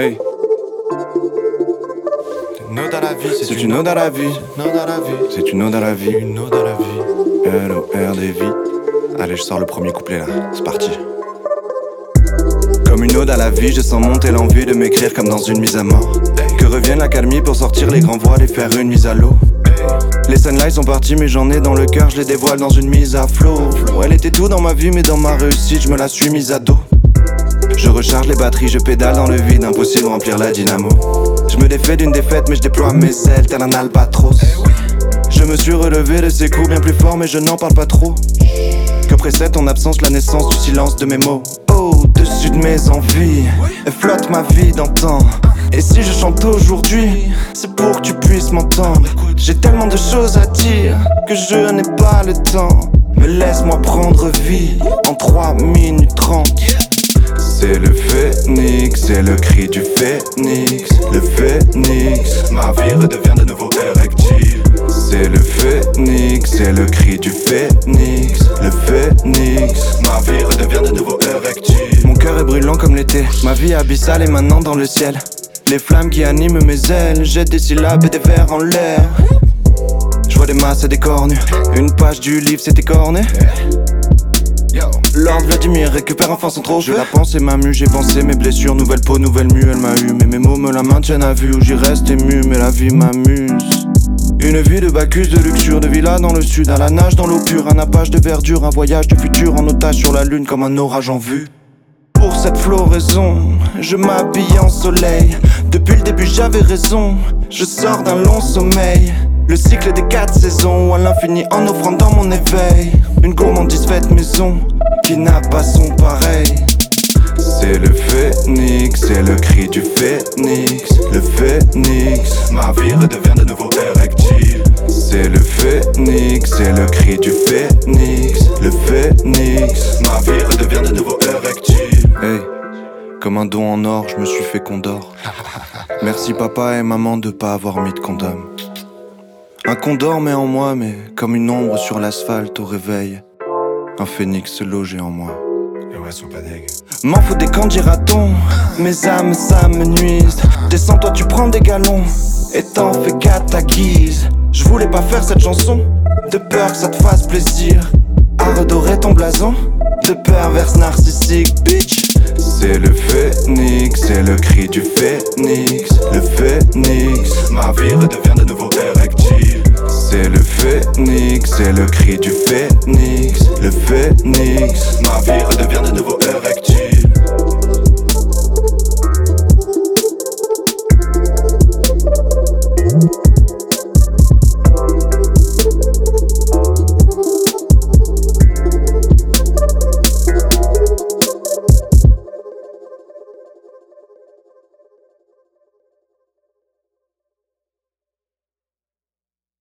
Hey. Une ode à la vie, C'est une ode à la vie. Une ode à la vie, C'est une ode à la vie. une ode à la vie. L-O-R-D-V. Allez, je sors le premier couplet là, c'est parti. Comme une ode à la vie, je sens monter l'envie de m'écrire comme dans une mise à mort. Que revienne l'accalmie pour sortir les grands voiles et faire une mise à l'eau. Les sunlights sont partis mais j'en ai dans le cœur, je les dévoile dans une mise à flot. Elle était tout dans ma vie mais dans ma réussite je me la suis mise à dos. Je recharge les batteries, je pédale dans le vide, impossible de remplir la dynamo. Je me défais d'une défaite mais je déploie mes ailes tel un albatros. Je me suis relevé de ces coups bien plus forts mais je n'en parle pas trop. Que précède en absence la naissance du silence de mes mots. Au-dessus de mes envies, elle flotte ma vie d'antan. Et si je chante aujourd'hui, c'est pour que tu puisses m'entendre. J'ai tellement de choses à dire que je n'ai pas le temps. Mais laisse-moi prendre vie en 3 minutes 30. C'est le phénix, c'est le cri du phénix. Le phénix, ma vie redevient de nouveau érectile. C'est le phénix, c'est le cri du phénix. Le phénix, ma vie redevient de nouveau érectile. Mon cœur est brûlant comme l'été, ma vie abyssale est maintenant dans le ciel. Les flammes qui animent mes ailes, jettent des syllabes et des vers en l'air. Je vois des masses et des cornues, une page du livre s'est écornée. Lord Vladimir récupère enfin son trophée. Je la pense et m'amuse, j'ai pensé mes blessures. Nouvelle peau, nouvelle mue, elle m'a eu. Mais mes mots me la maintiennent à vue. Où j'y reste ému, mais la vie m'amuse. Une vie de Bacchus, de luxure, de villa dans le sud. À la nage dans l'eau pure, un nappage de verdure. Un voyage du futur en otage sur la lune comme un orage en vue. Pour cette floraison, je m'habille en soleil. Depuis le début j'avais raison, je sors d'un long sommeil. Le cycle des 4 saisons, à l'infini en offrant dans mon éveil. Une gourmandise faite maison, qui n'a pas son pareil. C'est le phénix, c'est le cri du phénix. Le phénix, ma vie redevient de nouveau érectile. C'est le phénix, c'est le cri du phénix. Le phénix, ma vie redevient de nouveau érectile. Hey, comme un don en or, je me suis fait condor. Merci papa et maman de pas avoir mis de condom. Un condor met en moi, mais comme une ombre sur l'asphalte au réveil. Un phénix se logeait en moi. Et ouais, sois pas deg. M'en fous des quand dira-t-on. Mes âmes, ça me nuise. Descends, toi, tu prends des galons. Et t'en fais qu'à ta guise. Je voulais pas faire cette chanson, de peur que ça te fasse plaisir. À redorer ton blason, de perverse narcissique, bitch. C'est le phénix, c'est le cri du phénix. Le phénix, ma vie redevient de nouveau érectile. C'est le phénix, c'est le cri du phénix. Le phénix, ma vie redevient de nouveau érectile.